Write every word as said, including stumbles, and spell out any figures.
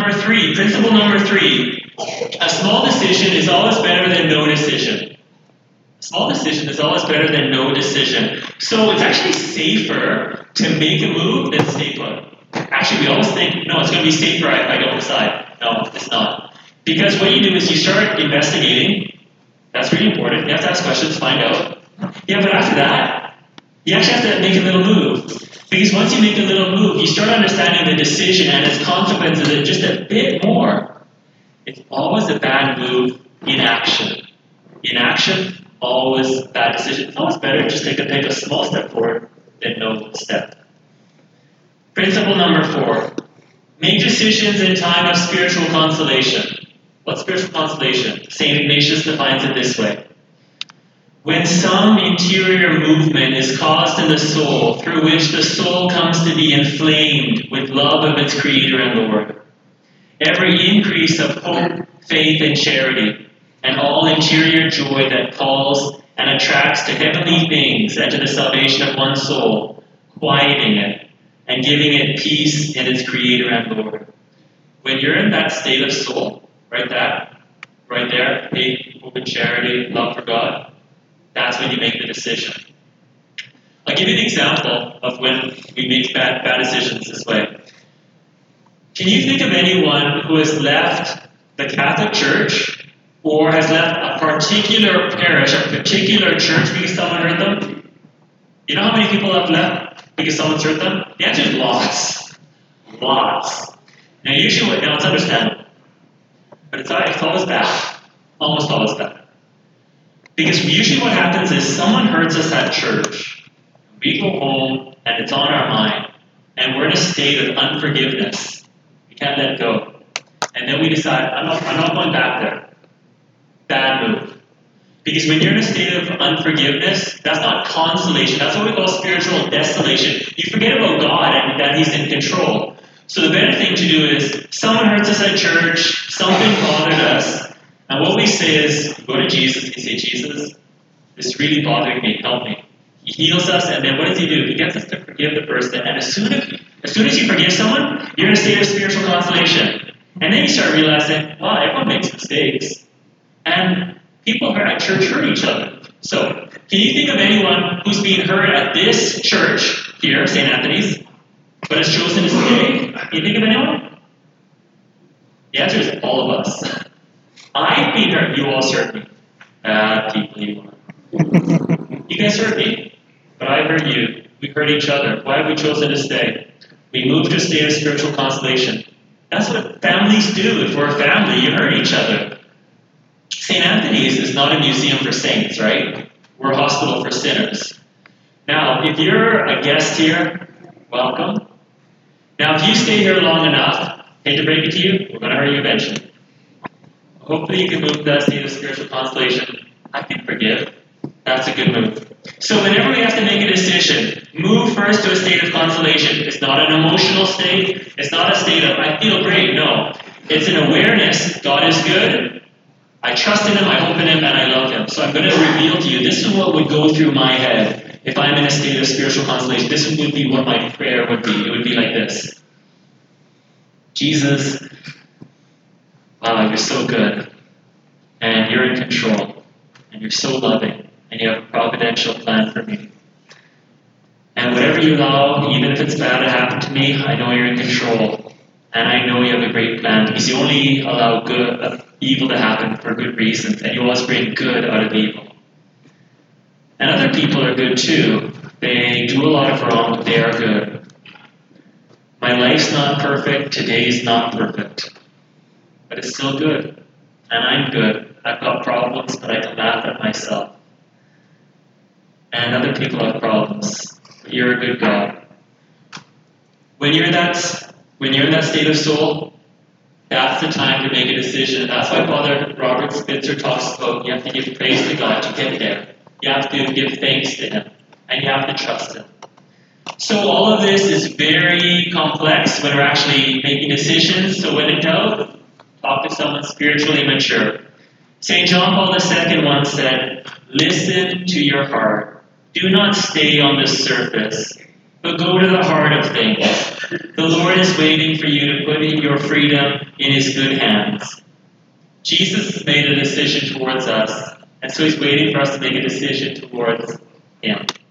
number three, principle number three, a small decision is always better than no decision. A small decision is always better than no decision. So it's actually safer to make a move than stay put. Actually, we always think, no, it's going to be safer if I don't decide. No, it's not. Because what you do is you start investigating. That's really important. You have to ask questions, find out. Yeah, but after that, you actually have to make a little move. Because once you make a little move, you start understanding the decision and its consequences just a bit more. It's always a bad move in action. In action, always bad decision. It's always better just take a, take a small step forward than no step. Principle number four. Make decisions in time of spiritual consolation. What's spiritual consolation? Saint Ignatius defines it this way. When some interior movement is caused in the soul through which the soul comes to be inflamed with love of its Creator and Lord, every increase of hope, faith, and charity, and all interior joy that calls and attracts to heavenly things and to the salvation of one's soul, quieting it and giving it peace in its Creator and Lord. When you're in that state of soul, right that, right there, faith, hope, and charity, love for God, that's when you make the decision. I'll give you an example of when we make bad, bad decisions this way. Can you think of anyone who has left the Catholic Church or has left a particular parish, a particular church because someone hurt them? You know how many people have left because someone's hurt them? The answer is lots. Lots. Now usually, now it's understandable. But it's, it's always bad. Almost always bad. Because usually what happens is someone hurts us at church. We go home and it's on our mind. And we're in a state of unforgiveness. We can't let go. And then we decide, I'm not, I'm not going back there. Bad move. Because when you're in a state of unforgiveness, that's not consolation. That's what we call spiritual desolation. You forget about God and that He's in control. So the better thing to do is, someone hurts us at church, something bothered us, and what we say is, go to Jesus and say, Jesus, this is really bothering me, help me. He heals us, and then what does He do? He gets us to forgive the person, and as soon as, as soon as you forgive someone, you're in a state of spiritual consolation. And then you start realizing, wow, everyone makes mistakes. And people at church hurt each other. So, can you think of anyone who's being hurt at this church here, Saint Anthony's, but has chosen to stay? Can you think of anyone? The answer is all of us. I've been hurt. You all hurt me. Bad people you are. You guys hurt me, but I hurt you. We hurt each other. Why have we chosen to stay? We move to a state of spiritual consolation. That's what families do. If we're a family, you hurt each other. Saint Anthony's is not a museum for saints, right? We're a hospital for sinners. Now, if you're a guest here, welcome. Now, if you stay here long enough, hate to break it to you, we're going to hurt you eventually. Hopefully you can move to that state of spiritual consolation. I can forgive. That's a good move. So whenever we have to make a decision, move first to a state of consolation. It's not an emotional state. It's not a state of, I feel great. No. It's an awareness. God is good. I trust in Him, I hope in Him, and I love Him. So I'm going to reveal to you, this is what would go through my head if I'm in a state of spiritual consolation. This would be what my prayer would be. It would be like this. Jesus, wow, you're so good. And you're in control. And you're so loving. And you have a providential plan for me. And whatever you allow, even if it's bad to happen to me, I know you're in control. And I know you have a great plan because you only allow good, uh, evil to happen for good reasons. And you always bring good out of evil. And other people are good too. They do a lot of wrong, but they are good. My life's not perfect. Today's not perfect. But it's still good. And I'm good. I've got problems, but I can laugh at myself. And other people have problems. But you're a good God. When you're in that, when you're in that state of soul, that's the time to make a decision. That's why Father Robert Spitzer talks about you have to give praise to God to get there. You have to give thanks to Him. And you have to trust Him. So all of this is very complex when we're actually making decisions. So when in doubt, talk to someone spiritually mature. Saint John Paul the Second once said, listen to your heart. Do not stay on the surface. but go to the heart of things. The Lord is waiting for you to put your freedom in His good hands. Jesus has made a decision towards us, and so He's waiting for us to make a decision towards Him.